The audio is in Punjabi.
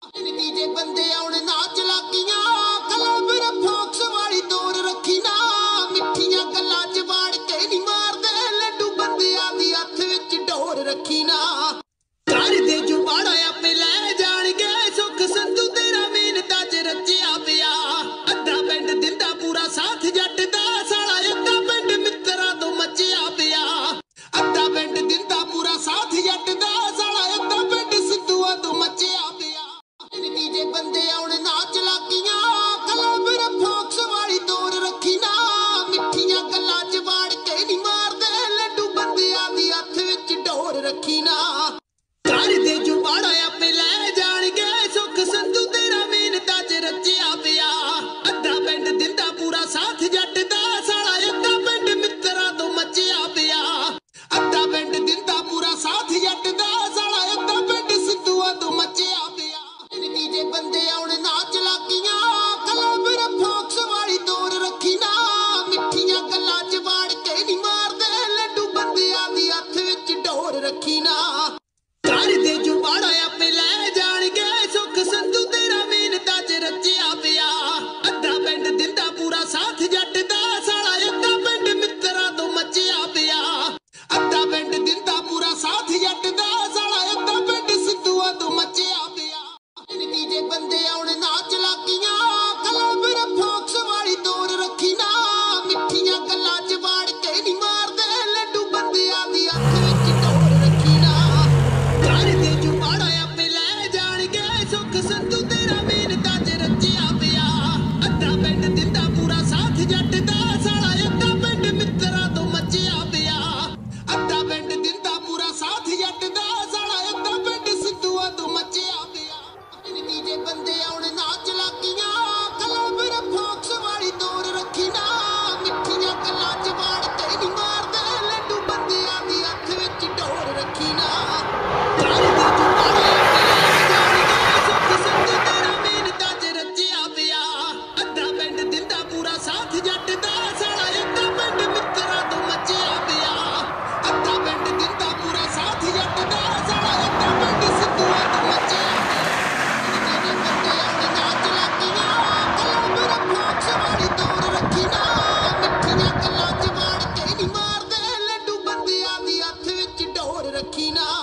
ਨਤੀਜੇ ਬੰਦੇ ਆਉਣ ਨਾ ਚਲਾਕੀਆਂ ਕਲਬਰ ਫੋਕਸ ਵਾਲੀ ਦੌਰ ਰੱਖੀ ਨਾ ਮਿੱਠੀਆਂ ਗੱਲਾਂ ਚ ਵਾੜ ਕੇ ਨਹੀਂ ਮਾਰਦੇ ਲੱਡੂ ਬੰਦਿਆਂ ਦੀ ਹੱਥ ਵਿੱਚ ਡੋਰ ਰੱਖੀ ਨਾ ਘਰ ਦੇ ਜੁਬਾੜਾ ਆਪੇ ਲੈ ਜਾਣਗੇ ਸੁੱਖ ਸੰਧੂ ਤੇਰਾ ਮਿਹਨਤਾਂ ਚ ਰਚਿਆ ਪਿਆ ਅੱਧਾ ਪਿੰਡ ਦਿੰਦਾ ਪੂਰਾ ਸਾਥ ਜੱਟ ਦਾ ਸਾਲਾ ਅੱਧਾ ਪਿੰਡ ਮਿੱਤਰਾਂ ਤੋਂ ਮੱਚਿਆ ਪਿਆ ਅੱਧਾ ਪਿੰਡ ਦਿੰਦਾ ਪੂਰਾ ਸਾਥ ਜੱਟ ਦਾ ਸਾਲਾ ਅੱਧਾ ਪਿੰਡ ਸਿੱਧੂਆਂ ਤੋਂ ਮੱਚਿਆ ਪਿਆ ਨਤੀਜੇ ਬੰਦੇ ਆਉਣ ਨਾ ਚਲਾਕੀਆਂ ਕਲਬਰ ਫੋਕਸ ਵਾਲੀ ਦੌਰ ਰੱਖੀ ਨਾ ਮਿੱਠੀਆਂ ਗੱਲਾਂ ਚ ਵਾੜ ਕੇ ਨਹੀਂ ਮਾਰਦੇ ਲੱਡੂ ਬੰਦਿਆਂ ਦੀ ਹੱਥ ਵਿੱਚ ਡੋਰ ਰੱਖੀ ਨਾ ਘਰ ਦੇ ਜੁਬਾੜਾ ਆਪੇ ਲੈ ਜਾਣਗੇ ਸੁੱਖ ਸੰਧੂ ਤੇਰਾ ਮਿਹਨਤਾਂ ਚ ਰਚਿਆ ਪਿਆ ਅੱਧਾ ਪਿੰਡ ਦਿੰਦਾ ਪੂਰਾ ਸਾਥ ਜੱਟ ਦਾ ਸਾਲਾ ਅੱਧਾ ਪਿੰਡ ਮਿੱਤਰਾਂ ਤੋਂ ਮੱਚਿਆ ਪਿਆ ਅੱਧਾ ਪਿੰਡ ਦਿੰਦਾ ਪੂਰਾ ਸਾਥ ਜੱਟ ਦਾ ਸਾਲਾ ਅੱਧਾ ਪਿੰਡ ਸਿੱਧੂਆਂ ਤੋਂ ਮੱਚਿਆ ਪਿਆ ਨਤੀਜੇ ਬੰਦੇ ਆਉਣ ਨਾ ਚਲਾਕੀਆਂ ਕਲਬਰ ਫੋਕਸ ਵਾਲੀ ਦੌਰ ਰੱਖੀ ਨਾ ਮਿੱਠੀਆਂ ਗੱਲਾਂ ਚ ਵਾੜ ਕੇ ਨਹੀਂ ਮਾਰਦੇ ਲੱਡੂ ਬੰਦਿਆਂ ਦੀ ਹੱਥ ਵਿੱਚ ਡੋਰ ਰੱਖੀ ਨਾ ਘਰ ਦੇ ਜੁਬਾੜਾ ਆਪੇ ਲੈ ਜਾਣਗੇ ਸੁੱਖ ਸੰਧੂ ਤੇਰਾ ਮਿਹਨਤਾਂ ਚ ਰਚਿਆ ਪਿਆ ਅੱਧਾ ਪਿੰਡ ਦਿੰਦਾ ਪੂਰਾ ਸਾਥ ਜੱਟ ਦਾ ਸਾਲਾ ਅੱਧਾ ਪਿੰਡ ਮਿੱਤਰਾਂ ਤੋਂ ਮੱਚਿਆ ਪਿਆ ਅੱਧਾ ਪਿੰਡ ਦਿੰਦਾ ਪੂਰਾ ਸਾਥ ਜੱਟ ਦਾ ਸਾਲਾ ਅੱਧਾ ਪਿੰਡ ਸਿੱਧੂਆਂ ਤੋਂ ਮੱਚਿਆ ਪਿਆ ਨਤੀਜੇ ਬੰਦੇ ਆਉਣ ਨਾ ਚਲਾਕੀਆਂ ਕਲਬਰ ਫੋਕਸ ਵਾਲੀ ਦੌਰ ਰੱਖੀ ਨਾ ਮਿੱਠੀਆਂ ਗੱਲਾਂ ਚ ਵਾੜ ਕੇ ਨਹੀਂ ਮਾਰਦੇ ਲੱਡੂ ਬੰਦਿਆਂ ਦੀ ਹੱਥ ਵਿੱਚ ਡੋਰ ਰੱਖੀ ਨਾ ਘਰ ਦੇ ਜੁਬਾੜਾ ਆਪੇ ਲੈ ਜਾਣਗੇ ਸੁੱਖ ਸੰਧੂ ਤੇਰਾ ਮਿਹਨਤਾਂ ਚ ਰਚਿਆ ਪਿਆ ਅੱਧਾ ਪਿੰਡ ਦਿੰਦਾ ਪੂਰਾ ਸਾਥ ਜੱਟ ਦਾ ਸਾਲਾ ਅੱਧਾ ਪਿੰਡ ਮਿੱਤਰਾਂ ਤੋਂ ਮੱਚਿਆ ਪਿਆ ਅੱਧਾ ਪਿੰਡ ਦਿੰਦਾ ਪੂਰਾ ਸਾਥ ਜੱਟ ਦਾ ਸਾਲਾ ਅੱਧਾ ਪਿੰਡ ਸਿੱਧੂਆਂ ਤੋਂ ਮੱਚਿਆ ਪਿਆ ਨਤੀਜੇ ਬੰਦੇ ਆਉਣ ਨਾ ਚਲਾਕੀਆਂ ਕਲਬਰ ਫੋਕਸ ਵਾਲੀ ਦੌਰ ਰੱਖੀ ਨਾ ਮਿੱਠੀਆਂ ਗੱਲਾਂ ਚ ਵਾੜ ਕੇ ਨਹੀਂ ਮਾਰਦੇ ਲੱਡੂ ਬੰਦਿਆਂ ਦੀ ਹੱਥ ਵਿੱਚ ਡੋਰ ਰੱਖੀ ਨਾ ਘਰ ਦੇ ਜੁਬਾੜੇ ਆਪੇ ਲੈ ਜਾਣਗੇ ਸੁੱਖ ਸੰਧੂ ਤੇਰਾ ਮਿਹਨਤਾਂ ਚ ਰਚਿਆ ਪਿਆ ਅੱਧਾ ਪਿੰਡ ਦਿੰਦਾ ਪੂਰਾ ਸਾਥ ਜੱਟ ਦਾ ਸਾਲਾ ਅੱਧਾ ਪਿੰਡ ਮਿੱਤਰਾਂ ਤੋਂ ਮੱਚਿਆ ਪਿਆ ਅੱਧਾ ਪਿੰਡ ਦਿੰਦਾ ਪੂਰਾ ਸਾਥ ਜੱਟ ਦਾ ਸਾਲਾ ਅੱਧਾ ਪਿੰਡ ਸਿੱਧੂਆਂ ਤੋਂ ਮੱਚਿਆ ਪਿਆ ਬੰਦੇ ਆਉਣ ਨਾ ਚਲਾਕੀਆਂ ਕਲਬਰ ਫੋਕਸ ਵਾਲੀ ਦੌਰ ਰੱਖੀ ਨਾ ਮਿੱਠੀਆਂ ਗੱਲਾਂ ਚ ਵਾੜ ਕੇ ਨਹੀਂ ਮਾਰਦੇ ਲੱਡੂ ਬੰਦਿਆਂ ਦੀ ਹੱਥ ਵਿੱਚ ਡੋਰ ਰੱਖੀ ਨਾ